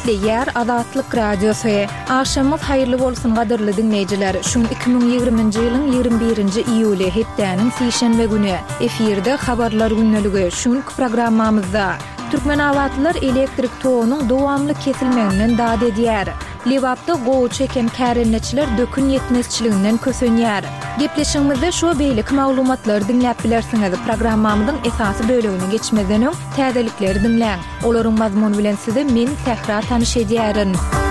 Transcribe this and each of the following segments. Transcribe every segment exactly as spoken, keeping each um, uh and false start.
Hürmetli yer Azatlyk Radiosu. Akşamyz haýyrly bolsun gadyrly dinleýijiler. Şun iki bin ýygrymynjy ýylyň ýygrimi birinji iýuly hepdeniň sişenbe güni efirde habarlar günneligi şun programmamyzda Türkmen awatlylar elektrik togynyň dowamly kesilmeginden dad edýär. Liwapda gowy çeken kärenneçiler dökün ýetmezçiliginden kösenýär. Gepleşigimizde şu beýlik maglumatlar dinläp bilersiňiz. Programmamyzyň esasy bölegine geçmeden öň täzelikleri dinläň. Olaryň mazmuny bilen size men Sehra tanyş edýärin.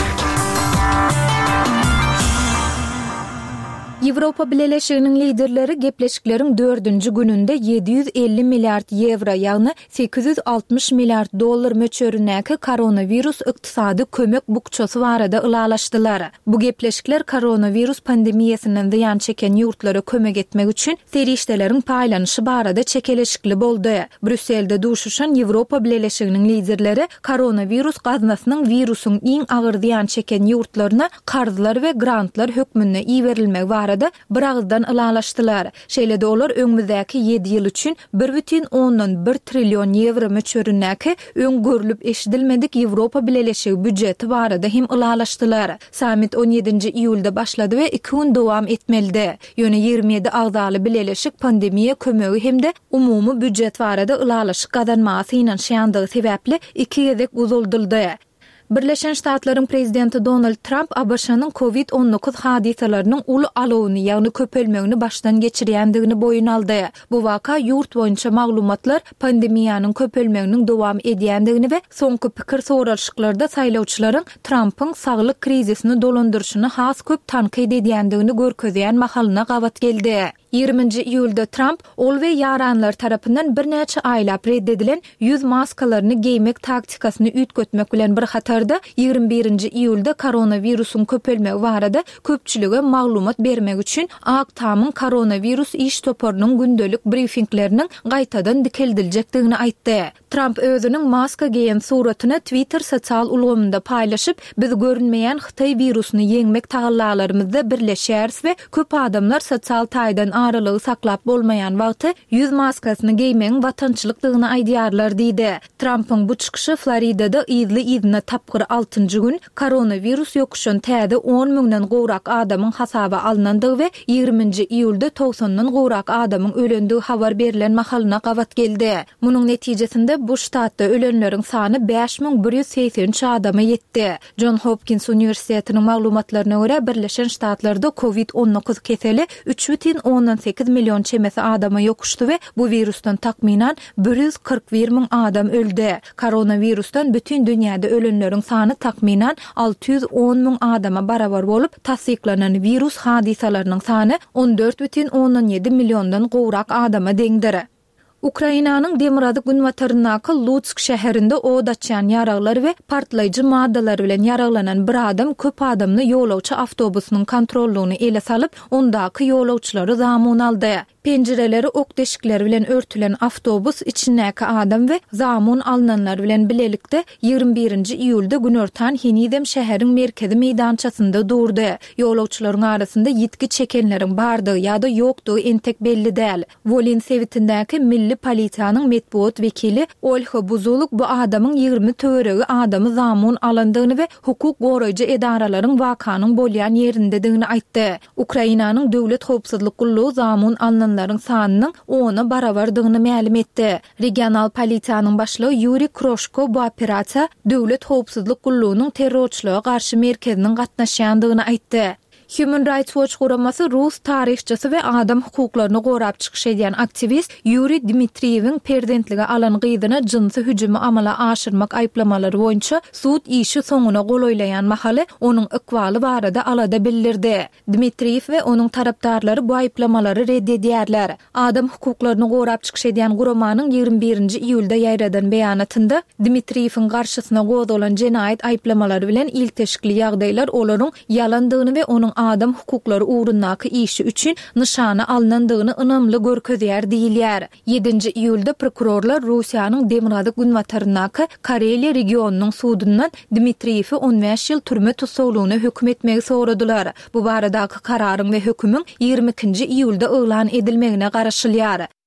Ýewropa Birleşiginiň liderleri gepleşikleriň dördünji gününde ýedi ýüz elli milliard ýewro, ýagny sekiz ýüz altymyş milliard dollar möçörünäki koronavirus ykdysady kömek bukçasy barada ylalaşdylar. Bu gepleşikler koronavirus pandemiýasynyň ýan çeken ýurtlara kömek etmek üçin serişdeleriň paýlanyşy barada çekeleşikli boldy. Brüsselde duşuşan Ýewropa Birleşiginiň liderleri koronavirus gaznasynyň virusyň iň agyr ýan çeken ýurtlaryna karzlar we grantlar hökmünde iýerilmek barada bir agzdan ylalaşdylar. Şeýle-de olar öňümüzdäki ýedi ýyl üçin bir бүтүn ondan bir trillion ýewro möçörünäki öň görülip eşidilmedik Ýewropa Birleşigi büdjeti barada hem ylalaşdylar. Samit on ýedinji iýulda başlady we iki gün dowam etmeli. Ýöne ýygrimi ýedi agzaly Birleşik pandemiýa kömegi hemde umumy büdjet barada ylalaşyk gazanmasy ýa-da şeýandygy sebäpli iki gezek uzuldyldy. Birleşen Ştatlaryň prezidenti Donald Trump A B Ş'nyň covid on dokuz hadisalarynyň uly alawyny ýagny köpelmegini başdan geçirýändigini boyun aldy. Bu waka ýurt boýunça maglumatlar pandemiýanyň köpelmeginiň dowam edýändigini we soňky pikir soraşyklarda saýlawçylaryň Trumpyň saglyk krizisini dolandyrşyny has köp tankyd edýändigini görkezýän mahalyna gawat geldi. ýygrimiňji iýulda Trump ol we ýaranlar tarapyndan bir näçe aýlap reddedilen ýüz maskalaryny giýmek taktikasyny ütgötmek bilen bir hatarda ýygrimi birinji iýulda koronavirusyň köpelmegi barada köpçülige maglumat bermek üçin Ak Tamyň koronavirus iş toparynyň gündelik briefingleriniň gaýtadan dikildiljekdigini aýtdy. Trump özüniň maska giýen suratyny Twitter sosial ulgamynda paýlaşyp, biz görünmeýän Hytaý virusyny ýeňmek tagallalarymyzda birleşýäris we köp adamlar sosial taýdan aralygy saklap bolmaýan wagty ýüz maskasyny giýmegiň watançylykdygyny aýdýarlar diýdi. Trumpyň bu çykyşy Floridada ýyly ýygyna tapgyr altynjy gün koronavirus ýokuşan täze on miňden gowrak adamyň hasaba alınandygy we ýygrimiňji iýulda togsondan gowrak adamyň ölendigi habar berilen mahalyna gawat geldi. Munyň netijesinde bu ştatda ölenleriň sany beş miň bir ýüz seksen üç adama ýetdi. John Hopkins Uniwersitetiniň maglumatlaryna görä Birleşen Ştatlarda covid on dokuz keseli üç бүтүn ondan sekiz million çemesi adama ýokuşdy we bu virusdan takminan bir ýüz kırk bir miň adam öldü. Koronavirusdan bütün dünýäde ölenleriň sany takminan alty ýüz on miň adama barabar bolup, tasdiklanan virus hadisalarynyň sany on dört бүтүn ondan ýedi milliondan gowrak adama deňdir. Ukrainanyň Demirady günwatarynaky Lutsk şäherinde od açan ýaraglar we partlaýjy maddalar bilen ýaraglanan bir adam köp adamny ýolawçy awtobusynyň kontrollugyny ele salyp, ondaky ýolawçylary zamun aldy. Penjireleri ok deşikleri bilen örtülen awtobus içindäki adam we zamun alınanlar bilen bilelikde ýygrimi birinji iýulda günortan Henidem şäheriň merkezi meýdançasynda durdy. Ýolawçylaryň arasynda ýitki çekenleriň bardygy ýa-da ýokdugy entek belli däl. Volyn sewitindäki milli polisiýanyň medpuat wekili Olha Buzuluk bu adamyň ýygrimi töweregi adamy zamun alandygyny we hukuk goraýjy edaralaryň wakanyň bolýan ýerindedigini aýtdy. Ukrainanyň döwlet howpsuzlyk gullugy zamun alınan ların sanynyň ona barabardygyny ma'lum etdi. Regional polisiýanyň başlygy Yuri Kroshko bu operasiýa döwlet howpsuzlyk gullugynyň terrorçylyga garşy merkeziniň gatnaşýandygyny aýtdy. Human Rights Watch guramasy Rus tarihçisi we adam hukuklaryny gorap çykyş edýän aktivist Yuri Dmitriewiň prezidentligi alan gyzyna jynsy hüjümi amala aşyrmak aýplamalary boýunça sud işi soňuna golaýlayan mahaly onuň ykwaly barada alada bildirdi. Dmitriew we onuň tarapdarlary bu aýplamalary reddedýärler. Adam hukuklaryny gorap çykyş edýän guramanyň ýygrimi birinji iýulda ýaýradan beýanatynda Dmitriewiň garşysyna gozalan jenaýat aýplamalary bilen ilteşikli ýagdaýlar olaryň ýalandygyny we onuň adam hukuklary uğrundaky işi üçin nişana alınandygyny ynamly görkezýär diýilýär. ýedinji iýulda prokurorlar Russiýanyň Demirady günwatarynaky Kareliýa regionunyň sudundan Dmitriewi on beş ýyl türme tutsaglygyna hökm etmegi soradylar. Bu baradaky kararyň we hökümüň ýygrimi ikinji iýulda elan edilmegine garaşylýar.